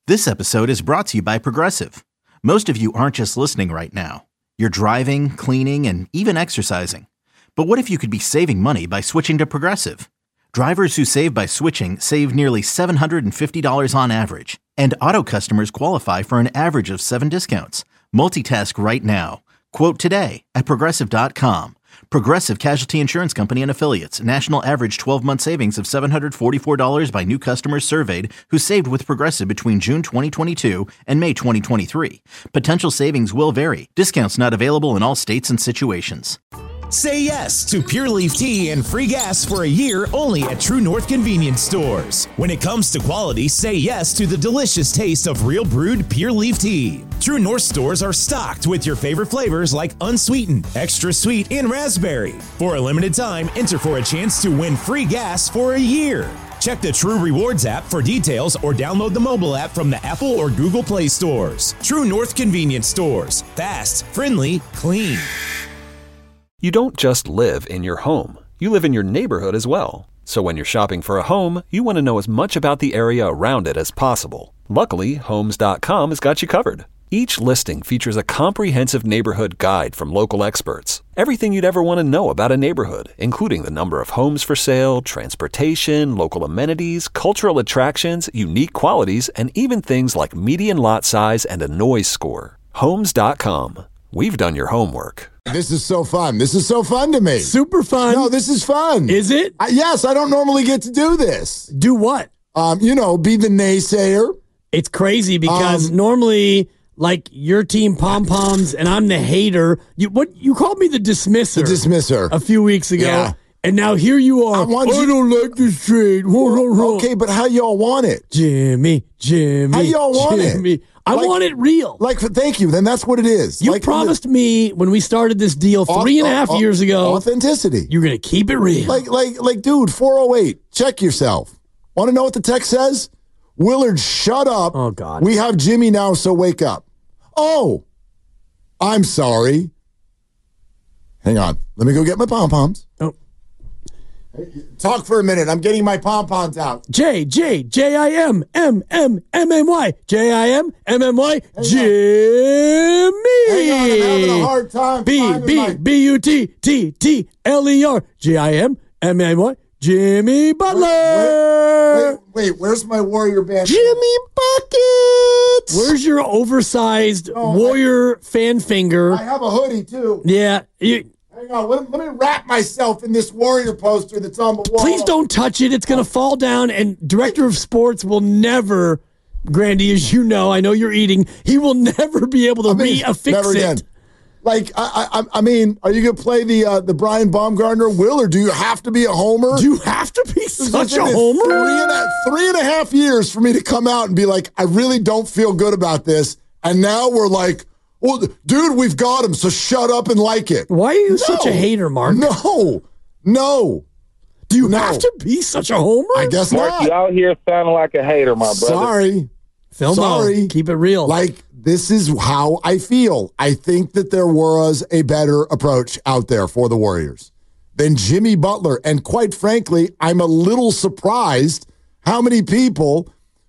This episode is brought to you by Progressive. Most of you aren't just listening right now. You're driving, cleaning, and even exercising. But what if you could be saving money by switching to Progressive? Drivers who save by switching save nearly $750 on average. And auto customers qualify for an average of 7 discounts. Multitask right now. Quote today at Progressive.com. Progressive Casualty Insurance Company and Affiliates. National average 12-month savings of $744 by new customers surveyed who saved with Progressive between June 2022 and May 2023. Potential savings will vary. Discounts not available in all states and situations. Say yes to Pure Leaf Tea and free gas for a year only at True North Convenience Stores. When it comes to quality, say yes to the delicious taste of real brewed Pure Leaf Tea. True North stores are stocked with your favorite flavors like unsweetened, extra sweet, and raspberry. For a limited time, enter for a chance to win free gas for a year. Check the True Rewards app for details or download the mobile app from the Apple or Google Play stores. True North Convenience Stores. Fast, friendly, clean. You don't just live in your home. You live in your neighborhood as well. So when you're shopping for a home, you want to know as much about the area around it as possible. Luckily, Homes.com has got you covered. Each listing features a comprehensive neighborhood guide from local experts. Everything you'd ever want to know about a neighborhood, including the number of homes for sale, transportation, local amenities, cultural attractions, unique qualities, and even things like median lot size and a noise score. Homes.com. We've done your homework. This is so fun. This is so fun to me. Super fun. No, this is fun. Is it? Yes, I don't normally get to do this. Do what? Be the naysayer. It's crazy because normally, like, your team pom-poms and I'm the hater. You called me the dismisser. The dismisser. A few weeks ago. Yeah. And now here you are. I don't like this trade. Okay, but how y'all want it? Jimmy. How y'all want it? I want it real. Thank you. Then that's what it is. You promised me when we started this deal 3.5 years ago. Authenticity. You're going to keep it real. Dude, 408. Check yourself. Want to know what the text says? Willard, shut up. Oh, God. We have Jimmy now, so wake up. Oh, I'm sorry. Hang on. Let me go get my pom-poms. Oh. Talk for a minute. I'm getting my pom-poms out. Jimmy. Jimmy. Hang on, I'm having a hard time. Buttler. Jimmy Butler. Wait, where's my Warrior band? Jimmy Buckets. Where's your oversized Warrior fan finger? I have a hoodie, too. Yeah. Hang on, let me wrap myself in this Warrior poster that's on the wall. Please don't touch it. It's going to fall down, and Director of Sports will never, Grandy, as you know, I know you're eating, he will never be able to reaffix never it. Again. I mean, are you going to play the Brian Baumgartner will, or do you have to be a homer? Do you have to be such a homer? 3.5 years for me to come out and be like, I really don't feel good about this, and now we're like, well, dude, we've got him, so shut up and like it. Why are you such a hater, Mark? No. Do you have to be such a homer? I guess Mark, not. you out here sounding like a hater, my brother. Sorry. Sorry. Keep it real. This is how I feel. I think that there was a better approach out there for the Warriors than Jimmy Butler. And quite frankly, I'm a little surprised how many people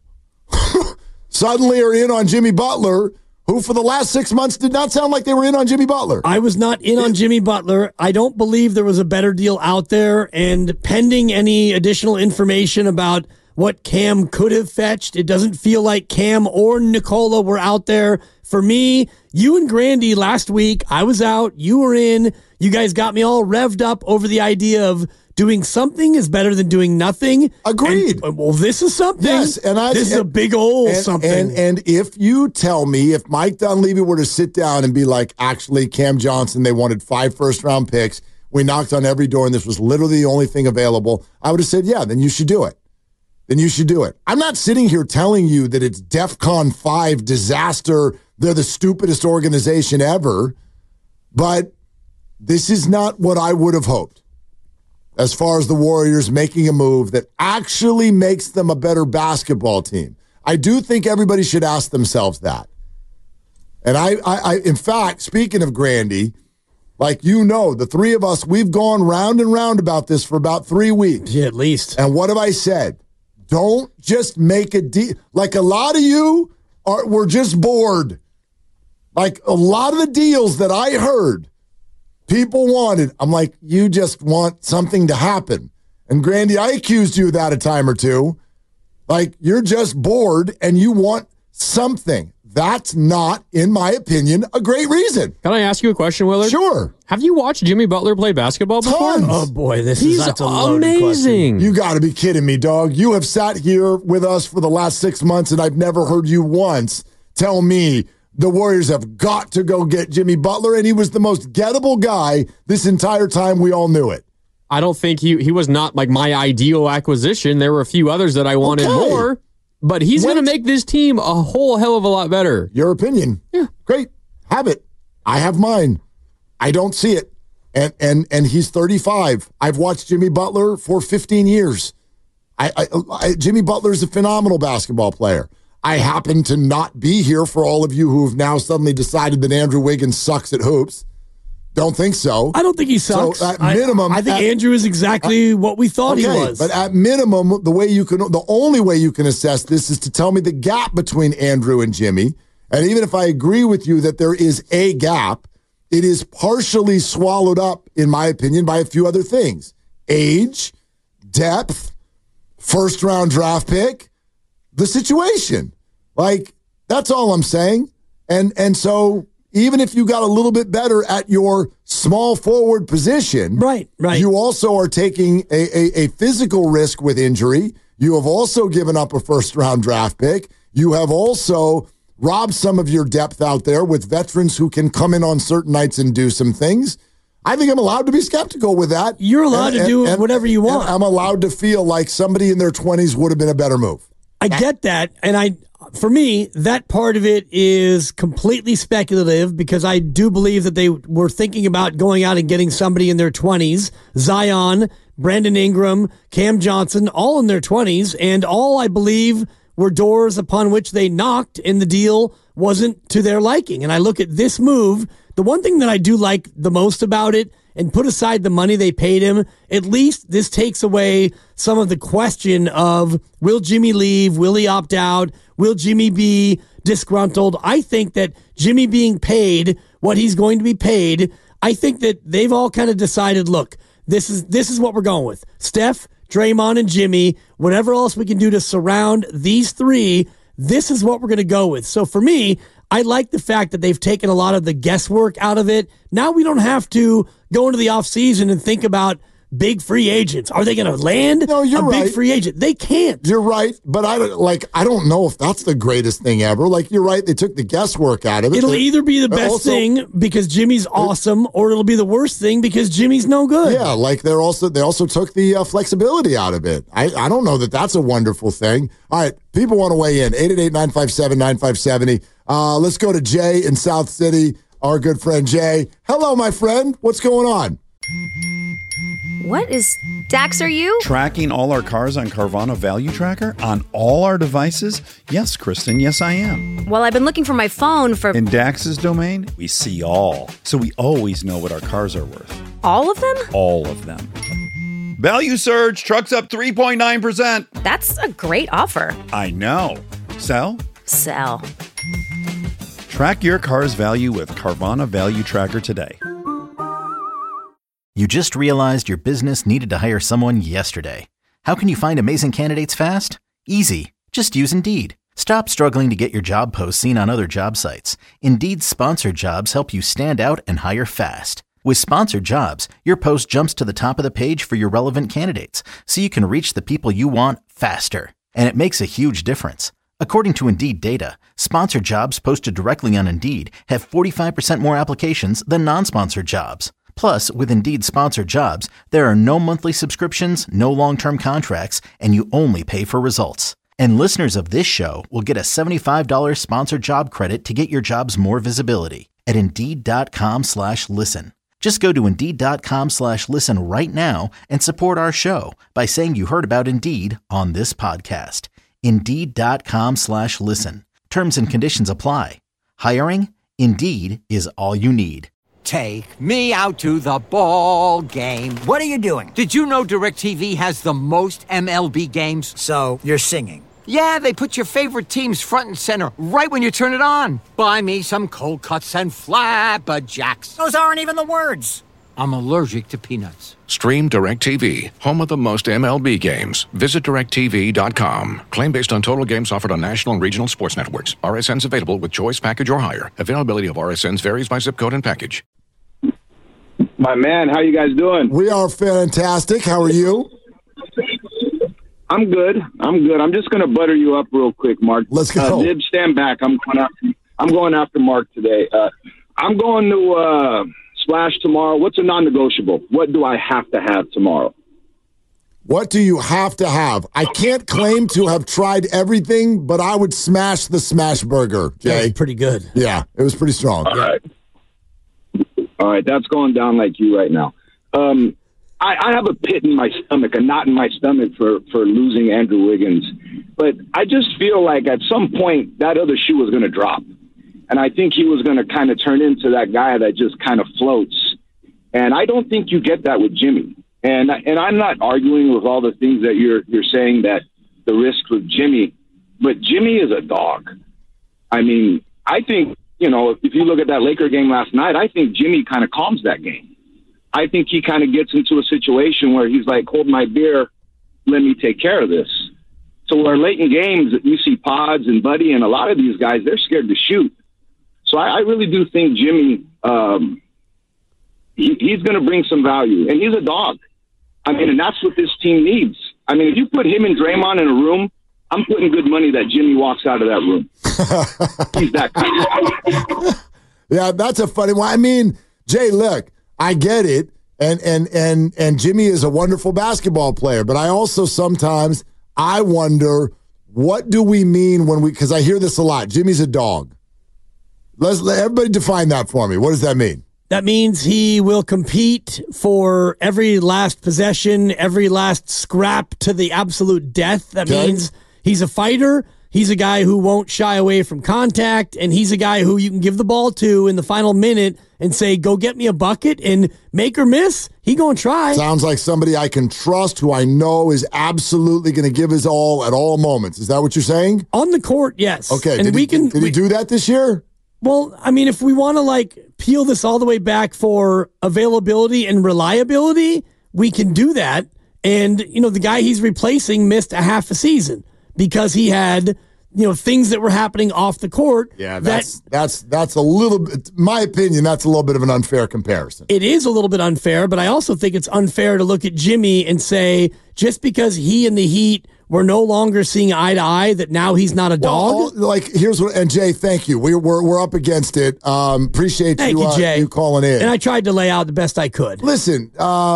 suddenly are in on Jimmy Butler who for the last 6 months did not sound like they were in on Jimmy Butler. I was not in on Jimmy Butler. I don't believe there was a better deal out there. And pending any additional information about what Cam could have fetched, it doesn't feel like Cam or Nikola were out there. For me, you and Grandy last week, I was out, you were in. You guys got me all revved up over the idea of doing something is better than doing nothing. Agreed. Well, this is something. Yes, this is a big old something. And if you tell me, if Mike Dunleavy were to sit down and be like, actually, Cam Johnson, they wanted 5 first-round picks, we knocked on every door, and this was literally the only thing available, I would have said, yeah, then you should do it. I'm not sitting here telling you that it's DEFCON 5 disaster, they're the stupidest organization ever, but this is not what I would have hoped. As far as the Warriors making a move that actually makes them a better basketball team. I do think everybody should ask themselves that. And I in fact, speaking of Grandy, the three of us, we've gone round and round about this for about 3 weeks. Yeah, at least. And what have I said? Don't just make a deal. Like a lot of you were just bored. Like a lot of the deals that I heard people wanted, I'm like, you just want something to happen. And Grandy, I accused you of that a time or two. Like you're just bored and you want something. That's not, in my opinion, a great reason. Can I ask you a question, Willard? Sure. Have you watched Jimmy Butler play basketball before? Tons. Oh, boy, He's that's a loaded amazing. You got to be kidding me, dog. You have sat here with us for the last 6 months, and I've never heard you once tell me the Warriors have got to go get Jimmy Butler, and he was the most gettable guy this entire time. We all knew it. I don't think he was not like my ideal acquisition. There were a few others that I wanted more, but he's going to make this team a whole hell of a lot better. Your opinion. Yeah. Great. Have it. I have mine. I don't see it. And he's 35. I've watched Jimmy Butler for 15 years. Jimmy Butler is a phenomenal basketball player. I happen to not be here for all of you who have now suddenly decided that Andrew Wiggins sucks at hoops. Don't think so. I don't think he sucks. So at minimum, I think Andrew is exactly what we thought he was. But at minimum, the only way you can assess this is to tell me the gap between Andrew and Jimmy. And even if I agree with you that there is a gap, it is partially swallowed up, in my opinion, by a few other things: age, depth, first-round draft pick, the situation. Like, that's all I'm saying. And so even if you got a little bit better at your small forward position, right, you also are taking a physical risk with injury. You have also given up a first-round draft pick. You have also robbed some of your depth out there with veterans who can come in on certain nights and do some things. I think I'm allowed to be skeptical with that. You're allowed to do whatever you want. I'm allowed to feel like somebody in their 20s would have been a better move. I get that. And for me, that part of it is completely speculative because I do believe that they were thinking about going out and getting somebody in their 20s. Zion, Brandon Ingram, Cam Johnson, all in their 20s. And all, I believe, were doors upon which they knocked, and the deal wasn't to their liking. And I look at this move. The one thing that I do like the most about it, and put aside the money they paid him, at least this takes away some of the question of, will Jimmy leave? Will he opt out? Will Jimmy be disgruntled? I think that Jimmy being paid what he's going to be paid, I think that they've all kind of decided, look, this is what we're going with. Steph, Draymond, and Jimmy, whatever else we can do to surround these three, this is what we're going to go with. So for me, I like the fact that they've taken a lot of the guesswork out of it. Now we don't have to go into the offseason and think about big free agents. Are they going to land big free agent? They can't. You're right, but I don't know if that's the greatest thing ever. Like, you're right, they took the guesswork out of it. It'll either be the best thing because Jimmy's awesome, or it'll be the worst thing because Jimmy's no good. Yeah, like they also took the flexibility out of it. I don't know that that's a wonderful thing. All right, people want to weigh in. 888-957-9570. Let's go to Jay in South City, our good friend Jay. Hello, my friend. What's going on? What is... Dax, are you? Tracking all our cars on Carvana Value Tracker on all our devices? Yes, Kristen, yes, I am. Well, I've been looking for my phone for... In Dax's domain, we see all. So we always know what our cars are worth. All of them? All of them. Value surge, trucks up 3.9%. That's a great offer. I know. Sell? Sell. Track your car's value with Carvana Value Tracker today. You just realized your business needed to hire someone yesterday. How can you find amazing candidates fast? Easy. Just use Indeed. Stop struggling to get your job posts seen on other job sites. Indeed's sponsored jobs help you stand out and hire fast. With sponsored jobs, your post jumps to the top of the page for your relevant candidates, so you can reach the people you want faster. And it makes a huge difference. According to Indeed data, sponsored jobs posted directly on Indeed have 45% more applications than non-sponsored jobs. Plus, with Indeed sponsored jobs, there are no monthly subscriptions, no long-term contracts, and you only pay for results. And listeners of this show will get a $75 sponsored job credit to get your jobs more visibility at Indeed.com/listen. Just go to Indeed.com/listen right now and support our show by saying you heard about Indeed on this podcast. Indeed.com/listen. Terms and conditions apply. Hiring? Indeed is all you need. Take me out to the ball game. What are you doing? Did you know DirecTV has the most MLB games? So, you're singing. Yeah, they put your favorite teams front and center right when you turn it on. Buy me some cold cuts and flapjacks. Those aren't even the words. I'm allergic to peanuts. Stream DirecTV, home of the most MLB games. Visit DirecTV.com. Claim based on total games offered on national and regional sports networks. RSNs available with choice package or higher. Availability of RSNs varies by zip code and package. My man, how you guys doing? We are fantastic. How are you? I'm good. I'm just going to butter you up real quick, Mark. Let's go. Nib, stand back. I'm going after Mark today. I'm going to Splash tomorrow. What's a non-negotiable? What do I have to have tomorrow? What do you have to have? I can't claim to have tried everything, but I would smash the smash burger, Jay. That's pretty good. Yeah, it was pretty strong. All right, that's going down like you right now. I have a pit in my stomach, a knot in my stomach for losing Andrew Wiggins. But I just feel like at some point that other shoe was going to drop. And I think he was going to kind of turn into that guy that just kind of floats. And I don't think you get that with Jimmy. And I'm not arguing with all the things that you're saying that the risk with Jimmy, but Jimmy is a dog. I mean, I think, if you look at that Laker game last night, I think Jimmy kind of calms that game. I think he kind of gets into a situation where he's like, hold my beer, let me take care of this. So where late in games, you see Pods and Buddy and a lot of these guys, they're scared to shoot. So I really do think Jimmy, he's going to bring some value. And he's a dog. I mean, and that's what this team needs. I mean, if you put him and Draymond in a room, I'm putting good money that Jimmy walks out of that room. He's that kind of guy. Yeah, that's a funny one. I mean, Jay, look, I get it. And Jimmy is a wonderful basketball player. But I also sometimes I wonder, what do we mean when because I hear this a lot. Jimmy's a dog. Let everybody define that for me. What does that mean? That means he will compete for every last possession, every last scrap to the absolute death. That means he's a fighter. He's a guy who won't shy away from contact, and he's a guy who you can give the ball to in the final minute and say, go get me a bucket, and make or miss, he going to try. Sounds like somebody I can trust, who I know is absolutely going to give his all at all moments. Is that what you're saying? On the court, yes. Okay, and did he do that this year? Well, I mean, if we want to peel this all the way back for availability and reliability, we can do that. And, the guy he's replacing missed a half a season because he had, things that were happening off the court. Yeah, that's a little bit, in my opinion, that's a little bit of an unfair comparison. It is a little bit unfair, but I also think it's unfair to look at Jimmy and say, just because he and the Heat were no longer seeing eye to eye, that now he's not a dog. Here's what, and Jay, thank you. We're up against it. Appreciate thank you, Jay. You calling in. And I tried to lay out the best I could. Listen,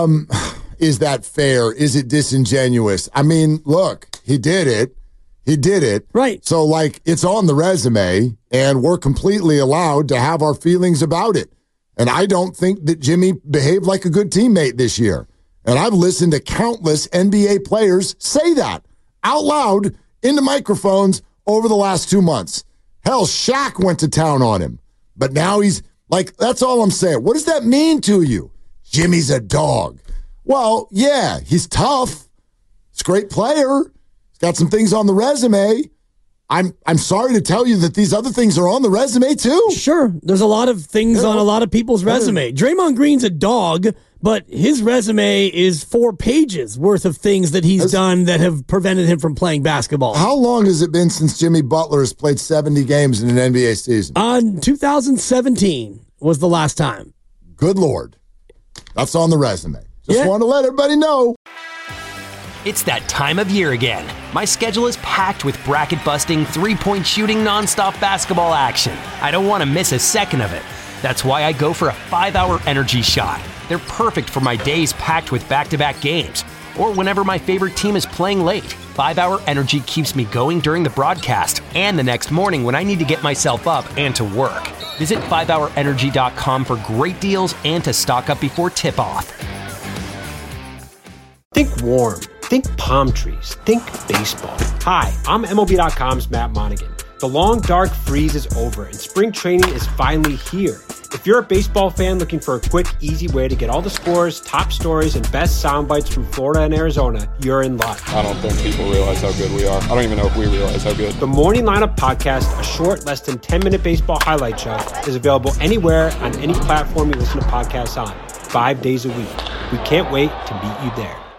is that fair? Is it disingenuous? I mean, look, he did it. He did it. Right. So, it's on the resume, and we're completely allowed to have our feelings about it. And I don't think that Jimmy behaved like a good teammate this year. And I've listened to countless NBA players say that out loud into microphones over the last 2 months. Hell, Shaq went to town on him. But now he's that's all I'm saying. What does that mean to you? Jimmy's a dog. Well, yeah, he's tough. He's a great player. He's got some things on the resume. I'm sorry to tell you that these other things are on the resume too. Sure. There's a lot of things on a lot of people's resume. Draymond Green's a dog, but his resume is 4 pages worth of things that he's done that have prevented him from playing basketball. How long has it been since Jimmy Butler has played 70 games in an NBA season? 2017 was the last time. Good Lord. That's on the resume. Just want to let everybody know. It's that time of year again. My schedule is packed with bracket-busting, three-point shooting, nonstop basketball action. I don't want to miss a second of it. That's why I go for a 5-hour energy shot. They're perfect for my days packed with back-to-back games, or whenever my favorite team is playing late. 5-hour energy keeps me going during the broadcast and the next morning when I need to get myself up and to work. Visit 5hourenergy.com for great deals and to stock up before tip-off. Think warm. Think palm trees. Think baseball. Hi, I'm MLB.com's Matt Monaghan. The long, dark freeze is over, and spring training is finally here. If you're a baseball fan looking for a quick, easy way to get all the scores, top stories, and best sound bites from Florida and Arizona, you're in luck. I don't think people realize how good we are. I don't even know if we realize how good. The Morning Lineup Podcast, a short, less than 10-minute baseball highlight show, is available anywhere on any platform you listen to podcasts on, 5 days a week. We can't wait to meet you there.